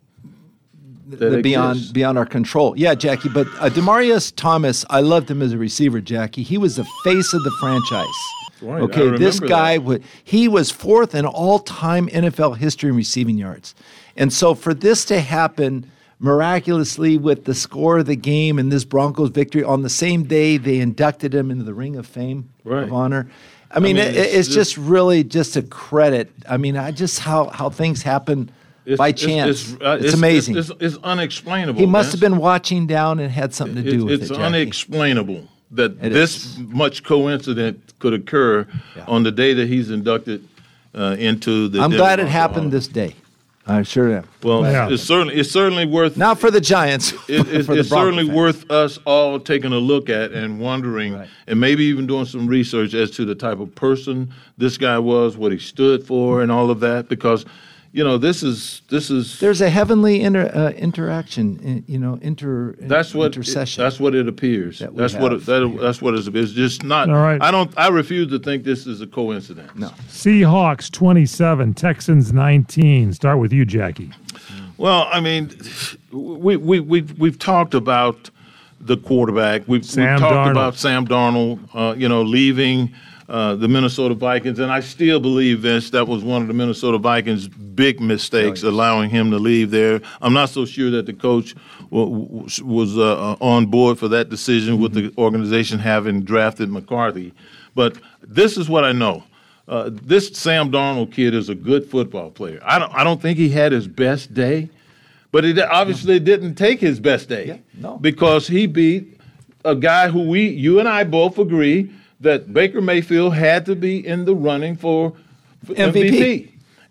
That beyond beyond our control. Yeah, Jackie, but uh, Demaryius Thomas, I loved him as a receiver, Jackie. He was the face of the franchise. Right, okay, this guy, would, he was fourth in all-time N F L history in receiving yards. And so for this to happen miraculously with the score of the game and this Broncos victory on the same day they inducted him into the Ring of Fame right. of Honor. I mean, I mean it, it's, it's just really just a credit. I mean, I just how, how things happen It's, by chance. It's, it's, uh, it's, it's amazing. It's, it's, it's unexplainable. He must Vince. have been watching down and had something to do it's, with it's it. It's unexplainable that it this is. much coincidence could occur yeah. on the day that he's inducted uh, into the. I'm Denver glad it Broncos happened Hall. this day. I sure am. Well, Yeah. it's certainly it's certainly worth. Not for the Giants. It, it, for the it's Bronco certainly fans. worth us all taking a look at and wondering, Right. and maybe even doing some research as to the type of person this guy was, what he stood for, and all of that. Because, you know, this is this is. There's a heavenly inter, uh, interaction, in, you know, inter. That's what intercession. It, that's what it appears. That we that's what it, have that, here. that's what it's, it's just not. All right. I don't. I refuse to think this is a coincidence. No. Seahawks twenty-seven, Texans nineteen. Start with you, Jackie. Well, I mean, we we we we've talked about the quarterback. We've, Sam we've talked Darnold. about Sam Darnold. Uh, you know, leaving uh, the Minnesota Vikings, and I still believe, Vince, that was one of the Minnesota Vikings' big mistakes, Oh, yes. allowing him to leave there. I'm not so sure that the coach w- w- was uh, on board for that decision, mm-hmm. with the organization having drafted McCarthy. But this is what I know. Uh, this Sam Darnold kid is a good football player. I don't. I don't think he had his best day, but he obviously didn't take his best day Yeah, no. because he beat a guy who we, you and I both agree that Baker Mayfield had to be in the running for, for M V P. M V P.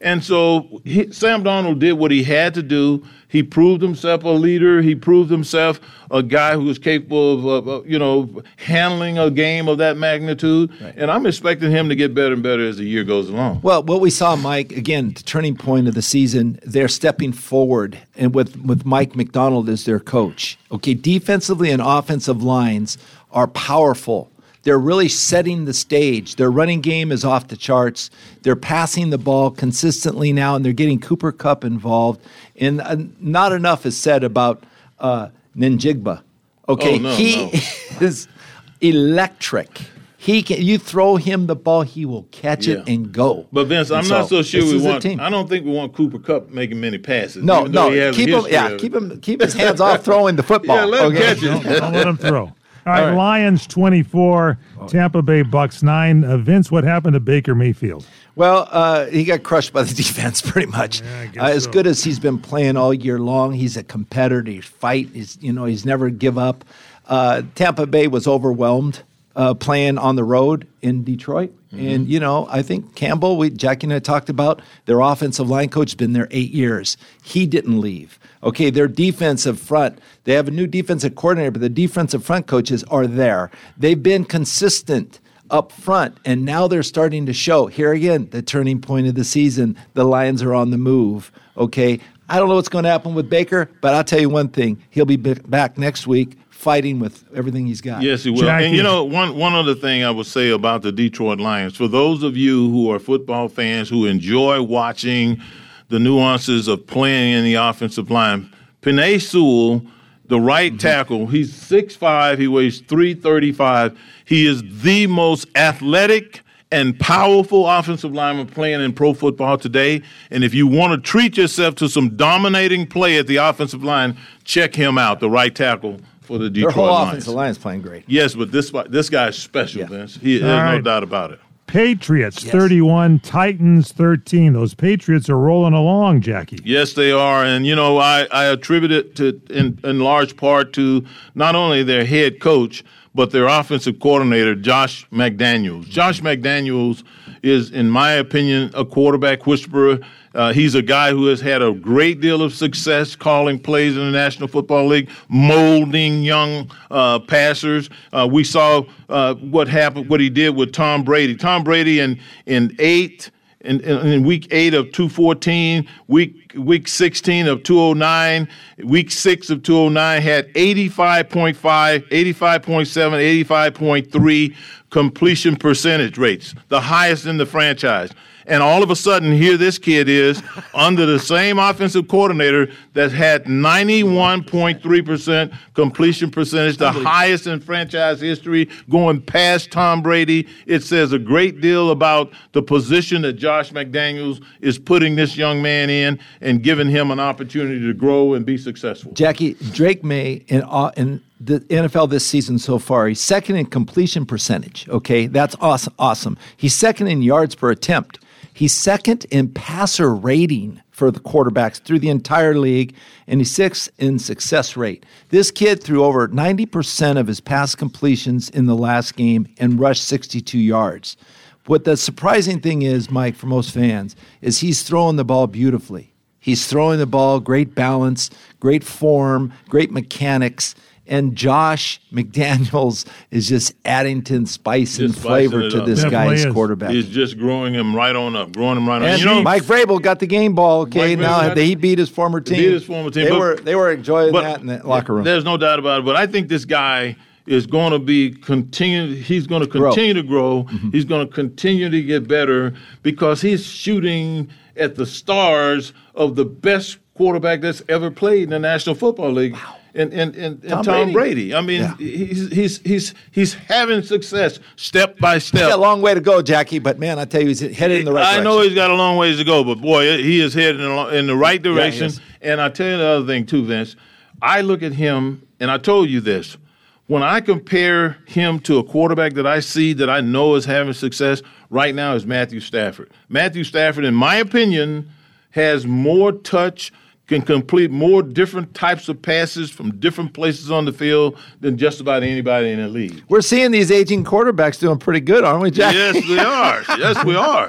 And so he, Sam Darnold did what he had to do. He proved himself a leader. He proved himself a guy who was capable of, uh, you know, handling a game of that magnitude. Right. And I'm expecting him to get better and better as the year goes along. Well, what we saw, Mike, again, the turning point of the season, they're stepping forward, and with, with Mike McDonald as their coach. Okay, defensively and offensive lines are powerful. They're really setting the stage. Their running game is off the charts. They're passing the ball consistently now, and they're getting Cooper Kupp involved. And uh, not enough is said about uh, Njigba. Okay, oh, no, he no. is electric. He can. You throw him the ball, he will catch Yeah. it and go. But Vince, I'm And not so sure this we is a want. team. I don't think we want Cooper Kupp making many passes. No, even though he no, has a keep him. history Yeah, of it. keep him. Keep his hands off throwing the football. Yeah, let him okay? catch it. Don't, don't let him throw. All right, All right. Lions twenty-four, Tampa Bay Bucks nine. Uh, Vince, what happened to Baker Mayfield? Well, uh, he got crushed by the defense pretty much. Yeah, uh, as so. good as he's been playing all year long, he's a competitor. He's fight. He's you know he's never give up. Uh, Tampa Bay was overwhelmed uh, playing on the road in Detroit, mm-hmm. and you know I think Campbell. We Jackie and I talked about their offensive line coach has been there eight years. He didn't leave. Okay, their defensive front, they have a new defensive coordinator, but the defensive front coaches are there. They've been consistent up front, and now they're starting to show. Here again, the turning point of the season, the Lions are on the move. Okay, I don't know what's going to happen with Baker, but I'll tell you one thing. He'll be back next week fighting with everything he's got. Yes, he will. Jackie. And you know, one one other thing I would say about the Detroit Lions, for those of you who are football fans who enjoy watching the nuances of playing in the offensive line, Penei Sewell, the right tackle, he's six five, he weighs three thirty-five. He is the most athletic and powerful offensive lineman playing in pro football today. And if you want to treat yourself to some dominating play at the offensive line, check him out, the right tackle for the Detroit Their whole Lions. offensive line is playing great. Yes, but this this guy's special, Yeah. Vince. He, there's All no right. doubt about it. Patriots Yes. thirty-one, Titans thirteen. Those Patriots are rolling along, Jackie. Yes, they are. And, you know, I, I attribute it to in, in large part to not only their head coach, but their offensive coordinator, Josh McDaniels. Josh McDaniels is, in my opinion, a quarterback whisperer. Uh, he's a guy who has had a great deal of success calling plays in the National Football League, molding young uh, passers. Uh, we saw uh, what happened, what he did with Tom Brady. Tom Brady in in eight. In, in, in week eight of two fourteen, week week sixteen of two oh nine, week six of two oh nine had eighty-five point five, eighty-five point seven, eighty-five point three completion percentage rates, the highest in the franchise. And all of a sudden, here this kid is under the same offensive coordinator that had ninety-one point three percent completion percentage, the highest in franchise history, going past Tom Brady. It says a great deal about the position that Josh McDaniels is putting this young man in and giving him an opportunity to grow and be successful. Jackie, Drake May in, uh, in the N F L this season so far, he's second in completion percentage. Okay, that's awesome. Awesome. He's second in yards per attempt. He's second in passer rating for the quarterbacks through the entire league, and he's sixth in success rate. This kid threw over ninety percent of his pass completions in the last game and rushed sixty-two yards. What the surprising thing is, Mike, for most fans, is he's throwing the ball beautifully. He's throwing the ball, great balance, great form, great mechanics. And Josh McDaniels is just adding to spice and Just spicing flavor it to up. this Definitely guy's is. quarterback. He's just growing him right on up, growing him right on. And You know, Mike Vrabel got the game ball. Okay, Mike Vrabel now got- he beat his former team. beat his former team, They but- were they were enjoying but that in the locker room. There's no doubt about it. But I think this guy is going to be continue. He's going to Grow. continue to grow. He's going to continue to get better because he's shooting at the stars of the best quarterback that's ever played in the National Football League. Wow. And and, and, and Tom Tom, Brady. Brady. I mean, Yeah. he's he's he's he's having success step by He's got a step. long way to go, Jackie. But man, I tell you, he's headed in the right I direction. know he's got a long ways to go, but boy, he is headed in, a- in the right he direction. is. And I tell you the other thing too, Vince. I look at him, and I told you this. When I compare him to a quarterback that I see that I know is having success right now is Matthew Stafford. Matthew Stafford, in my opinion, has more touch, can complete more different types of passes from different places on the field than just about anybody in the league. We're seeing these aging quarterbacks doing pretty good, aren't we, Jackie? Yes, we are. Yes, we are.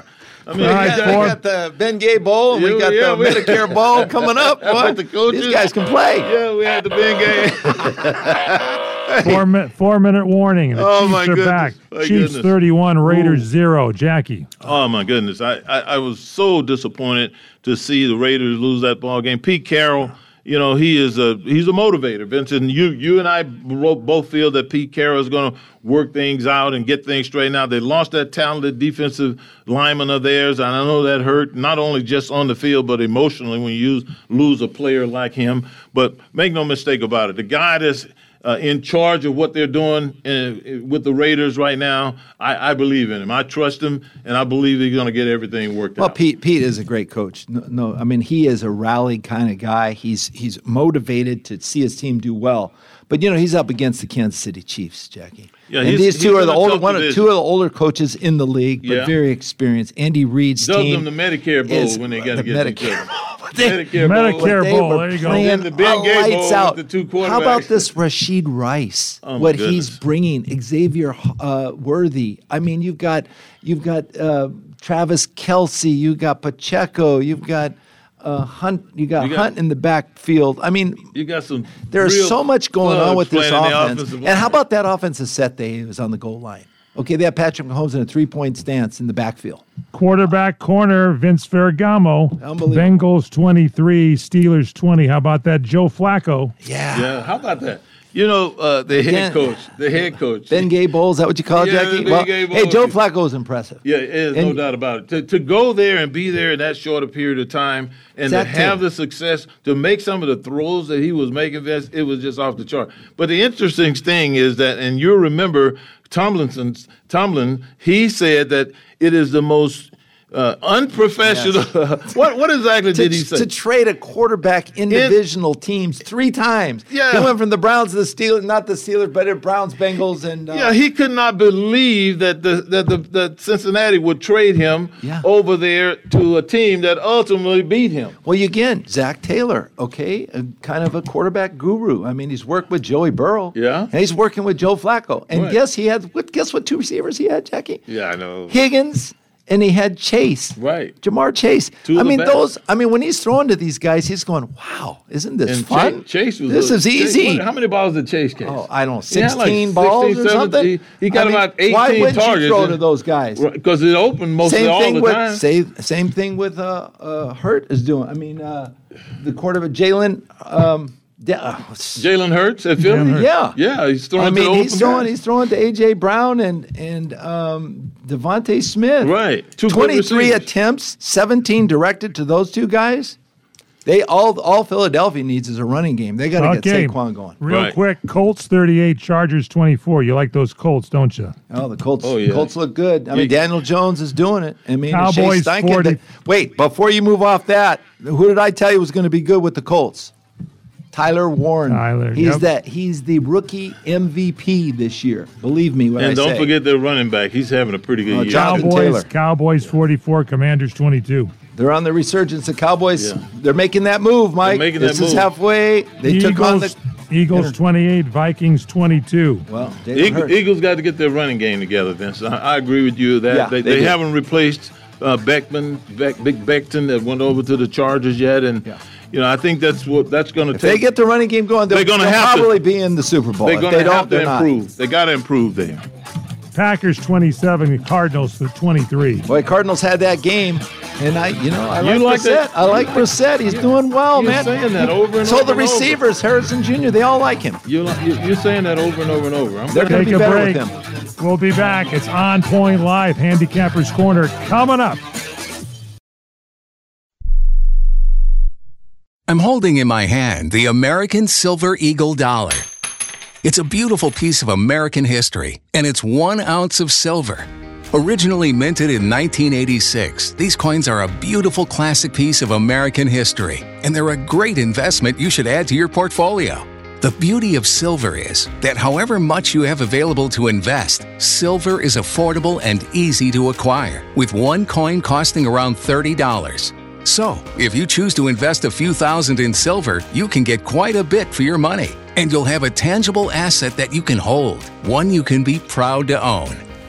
I mean, we right, got, we got the Ben Gay Bowl, and yeah, we got yeah, the we, Medicare Bowl coming up. What? The coaches. These guys can play. Yeah, we had the Ben Gay. four, mi- four minute warning. And the oh, Chiefs my are goodness. back. My Chiefs goodness. thirty-one, Raiders Ooh. zero. Jackie. Oh, my goodness. I, I, I was so disappointed to see the Raiders lose that ball game. Pete Carroll, you know, he is a he's a motivator. Vincent, you you and I both feel that Pete Carroll is going to work things out and get things straightened out. They lost that talented defensive lineman of theirs, and I know that hurt not only just on the field but emotionally when you use, lose a player like him. But make no mistake about it, the guy that's Uh, in charge of what they're doing uh, with the Raiders right now, I, I believe in him. I trust him, and I believe he's going to get everything worked well, out. Well, Pete Pete is a great coach. No, no, I mean, he is a rally kind of guy. He's he's motivated to see his team do well. But, you know, he's up against the Kansas City Chiefs, Jackie. Yeah, and he's, these two he's are the older one, division. two of the older coaches in the league, but yeah. very experienced. Andy Reid's Dubbed team. them the Medicare Bowl is, when they got to the get Medicare each other. They, Medicare, Medicare Bowl. Bowl. They There you go. playing the Ben Gay lights Bowl out. with the two quarterbacks. How about this Rashid Rice? Oh, what goodness. he's bringing, Xavier uh, Worthy. I mean, you've got you've got uh, Travis Kelce. You got Pacheco. You've got uh, Hunt. You got, You got- Hunt in the backfield. I mean, You got some. there's real so much going on plugs with this playing in the offense. offensive And how line. about that offensive set they was on the goal line? Okay, they have Patrick Mahomes in a three-point stance in the backfield. Quarterback corner, Vince Ferragamo. Unbelievable. Bengals twenty-three, Steelers twenty. How about that, Joe Flacco? Yeah. Yeah, how about that? You know, uh, the head Again, coach, the head coach. Ben Gay Bowl, is that what you call it, Yeah, Jackie? Ben Well, Gay Bowl. hey, Joe Flacco is impressive. Yeah, there's no And- doubt about it. To, to go there and be there in that short a period of time and Zach to have Taylor. the success, to make some of the throws that he was making, Vince, it was just off the chart. But the interesting thing is that, and you'll remember Tomlinson's, Tomlin, he said that it is the most uh, unprofessional. what what exactly to, did he say? to trade a quarterback in divisional teams three times. Yeah. He went from the Browns to the Steelers, not the Steelers, but the Browns, Bengals, and uh, Yeah, he could not believe that the that the that Cincinnati would trade him Yeah. over there to a team that ultimately beat him. Well, you again, Zach Taylor, okay, a, kind of a quarterback guru. I mean, he's worked with Joey Burrow. Yeah. And he's working with Joe Flacco. And Right. guess he had what? Guess what? Two receivers he had, Jackie. Yeah, I know. Higgins. And he had Chase. Right. Jamar Chase. Two of I the mean, best. those, I mean, when he's throwing to these guys, he's going, wow, isn't this And fun? Chase, Chase was this a- is Chase- easy. what- how many balls did Chase catch? Oh, I don't know, He had sixteen like balls sixteen, or seventeen. something? He, he got I mean, about eighteen why wouldn't targets. you throw and- to those guys? Because it opened mostly Same all thing the with time. same, same thing with uh, uh, Hurt is doing. I mean, uh, the quarterback Jalen. Um, Da- uh, Jalen Hurts at Philly? yeah, Yeah, he's throwing I to mean, the he's open throwing. guys. He's throwing to A J Brown and and um, Devontae Smith. Right. Two good Twenty-three receivers. attempts, seventeen directed to those two guys. They all all Philadelphia needs is a running game. They got to Okay. get Saquon going. Real Right. quick, Colts thirty-eight, Chargers twenty-four. You like those Colts, don't you? Oh, the Colts. Oh, yeah. Colts look good. I mean, Yeah. Daniel Jones is doing it. I mean, Cowboys Shea Steichen, forty. the- wait, before you move off that, who did I tell you was going to be good with the Colts? Tyler Warren. Tyler, He's yep. that. He's the rookie M V P this year. Believe me when And I don't say. forget their running back. He's having a pretty good Oh, year. Jonathan Cowboys, Taylor. Cowboys forty-four, Commanders twenty-two. They're on the resurgence. The Cowboys. Yeah. They're making that move, Mike. making this that is move. halfway. They took on Eagles, the. Eagles twenty-eight, Vikings twenty-two. Well, Jalen Eagle, Hurts. Eagles got to get their running game together, Vince. I, I agree with you that Yeah, they, they they do. haven't replaced uh, Beckman, Beck, Big Beckton that went over to the Chargers yet, and Yeah. you know I think that's what that's going to If take. they get the running game going, they'll, They're gonna they'll have to. probably be in the Super Bowl. they're If going they to have don't, they're to not. improve. They got to improve there. Packers twenty-seven, Cardinals for twenty-three. Boy, Cardinals had that game, and I, you know, I You like like Brissett. that? I like Brissett. He's doing well, You're man. saying that over and so over the and over. receivers, Harrison Junior, they all like him. You're, you- you're saying that over and over and over. I'm They're gonna- going Take to be a better break. with him. We'll be back. It's On Point Live, Handicappers Corner coming up. I'm holding in my hand the American Silver Eagle Dollar. It's a beautiful piece of American history, and it's one ounce of silver. Originally minted in nineteen eighty-six, these coins are a beautiful classic piece of American history, and they're a great investment you should add to your portfolio. The beauty of silver is that however much you have available to invest, silver is affordable and easy to acquire, with one coin costing around thirty dollars. So, if you choose to invest a few thousand in silver, you can get quite a bit for your money, and you'll have a tangible asset that you can hold, one you can be proud to own.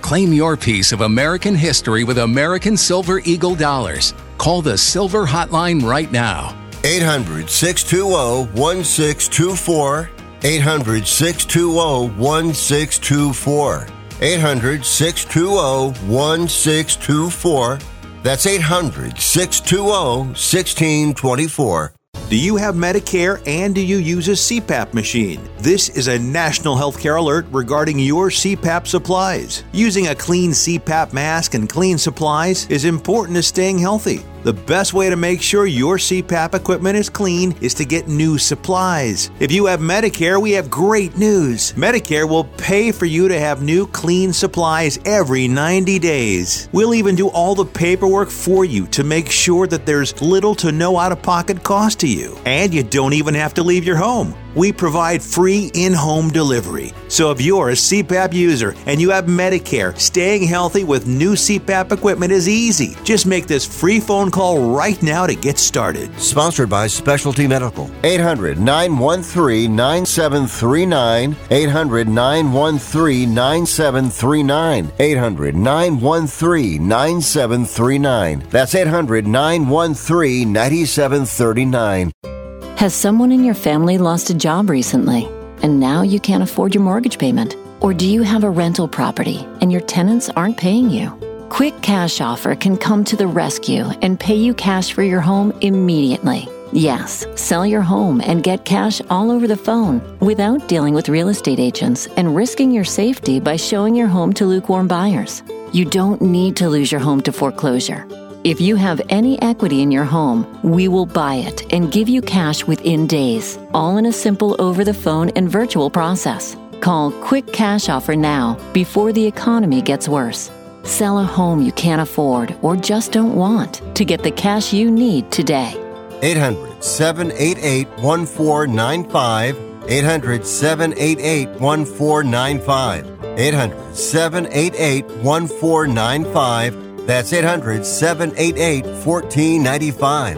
Claim your piece of American history with American Silver Eagle dollars. Call the Silver Hotline right now. eight hundred, six two zero, one six two four. eight hundred, six two zero, one six two four. eight hundred, six two zero, one six two four. That's eight hundred, six two zero, one six two four. Do you have Medicare and do you use a C PAP machine? This is a national healthcare alert regarding your C PAP supplies. Using a clean C PAP mask and clean supplies is important to staying healthy. The best way to make sure your C PAP equipment is clean is to get new supplies. If you have Medicare, we have great news. Medicare will pay for you to have new clean supplies every ninety days. We'll even do all the paperwork for you to make sure that there's little to no out-of-pocket cost to you. And you don't even have to leave your home. We provide free in-home delivery. So if you're a C PAP user and you have Medicare, staying healthy with new C PAP equipment is easy. Just make this free phone call right now to get started. Sponsored by Specialty Medical. eight hundred, nine one three, nine seven three nine. eight hundred, nine one three, nine seven three nine. eight hundred, nine one three, nine seven three nine. That's eight hundred, nine one three, nine seven three nine. Has someone in your family lost a job recently, and now you can't afford your mortgage payment? Or do you have a rental property and your tenants aren't paying you? Quick Cash Offer can come to the rescue and pay you cash for your home immediately. Yes, sell your home and get cash all over the phone without dealing with real estate agents and risking your safety by showing your home to lukewarm buyers. You don't need to lose your home to foreclosure. If you have any equity in your home, we will buy it and give you cash within days, all in a simple over-the-phone and virtual process. Call Quick Cash Offer now before the economy gets worse. Sell a home you can't afford or just don't want to get the cash you need today. eight hundred, seven eight eight, one four nine five. eight hundred, seven eight eight, one four nine five. eight hundred, seven eight eight, one four nine five. That's eight hundred, seven eight eight, one four nine five.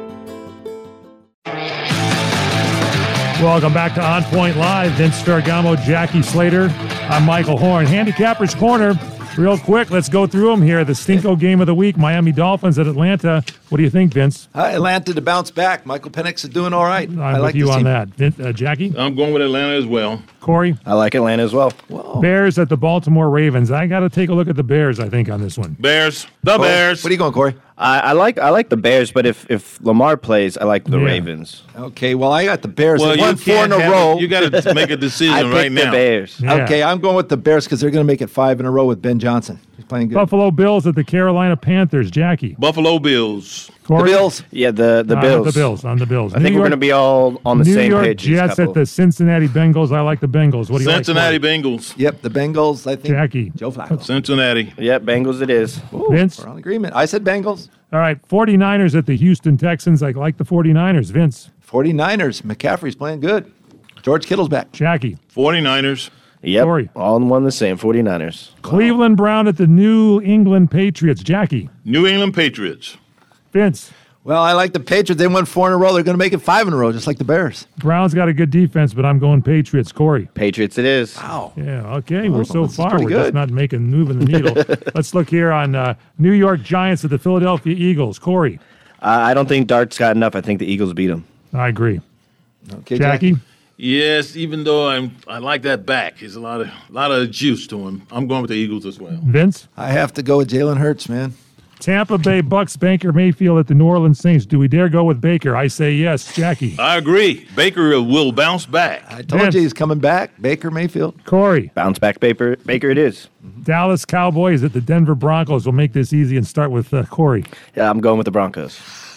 Welcome back to On Point Live. Vince Ferragamo, Jackie Slater. I'm Michael Horn. Handicapper's Corner. Real quick, let's go through them here. The Stinko game of the week, Miami Dolphins at Atlanta. What do you think, Vince? Uh, Atlanta to bounce back. Michael Penix is doing all right. I'm I with like you this on team. that. Vin, uh, Jackie? I'm going with Atlanta as well. Corey? I like Atlanta as well. Whoa. Bears at the Baltimore Ravens. I got to take a look at the Bears, I think, on this one. Bears. The Corey, Bears. What are you going, Corey? I, I like I like the Bears, but if, if Lamar plays, I like the Yeah. Ravens. Okay, well, I got the Bears. Well, They you won four in can't a have row. it. You got to make a decision I right picked now. the Bears. Yeah. Okay, I'm going with the Bears because they're going to make it five in a row with Ben Johnson. He's playing good. Buffalo Bills at the Carolina Panthers. Jackie? Buffalo Bills. The Corey? Bills. Yeah, the the Uh, Bills. The Bills, on the Bills. I think New we're York- going to be all on the New same York page. these Jets couple. at the Cincinnati Bengals. I like the Bengals. What do you Cincinnati like? Corey? Bengals. Yep, the Bengals, I think. Jackie? Joe Flacco. Cincinnati. Yep, Bengals it is. Ooh, Vince? We're on agreement. I said Bengals. All right, 49ers at the Houston Texans. I like the 49ers. Vince? 49ers. McCaffrey's playing good. George Kittle's back. Jackie? 49ers. Yep, Corey. all in one the same. 49ers. Cleveland Brown at the New England Patriots. Jackie? New England Patriots. Vince? Well, I like the Patriots. They won four in a row. They're going to make it five in a row, just like the Bears. Browns got a good defense, but I'm going Patriots. Corey? Patriots it is. Wow. Yeah, okay. We're so this is far. pretty We're just good. not making moving the needle. Let's look here on uh, New York Giants at the Philadelphia Eagles. Corey? Uh, I don't think Dart's got enough. I think the Eagles beat them. I agree. Okay, Jackie? Yes, even though I'm, I like that back. There's a lot of, lot of juice to him. I'm going with the Eagles as well. Vince? I have to go with Jalen Hurts, man. Tampa Bay Bucks, Baker Mayfield at the New Orleans Saints. Do we dare go with Baker? I say yes. Jackie? I agree. Baker will bounce back. I told Vince. you he's coming back. Baker Mayfield. Corey? Bounce back Baker. Baker it is. Dallas Cowboys at the Denver Broncos. We'll make this easy and start with uh, Corey. Yeah, I'm going with the Broncos.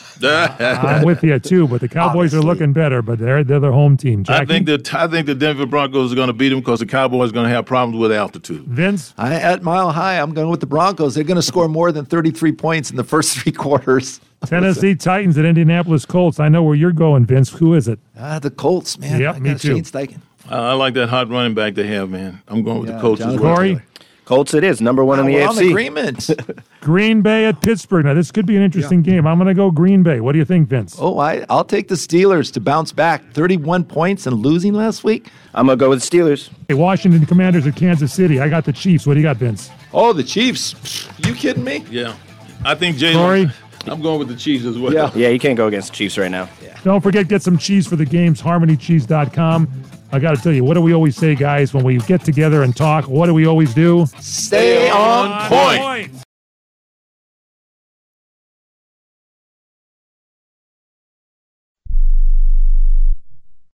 I'm with you too, but the Cowboys Obviously. are looking better, but they're they're their home team. Jackie? I think that I think the Denver Broncos are going to beat them because the Cowboys are going to have problems with altitude. Vince? I, at Mile High, I'm going with the Broncos. They're going to score more than thirty-three points in the first three quarters. Tennessee Titans at Indianapolis Colts. I know where you're going, Vince. Who is it? Ah, the Colts, man. Yep, I me got too. Shane Steichen. Uh, I like that hot running back they have, man. I'm going with Yeah, the Colts as Jonathan well. Corey? Taylor. Colts it is, number one in the We're A F on C. agreement. Green Bay at Pittsburgh. Now, this could be an interesting game. I'm going to go Green Bay. What do you think, Vince? Oh, I, I'll take the Steelers to bounce back. thirty-one points and losing last week. I'm going to go with Steelers. Hey, Washington Commanders at Kansas City. I got the Chiefs. What do you got, Vince? Oh, the Chiefs. You kidding me? Yeah. I think Jalen. Corey? I'm going with the Chiefs as well. Yeah, yeah you can't go against the Chiefs right now. Yeah. Don't forget, get some cheese for the games, harmony cheese dot com. I got to tell you, what do we always say, guys, when we get together and talk? What do we always do? Stay on point.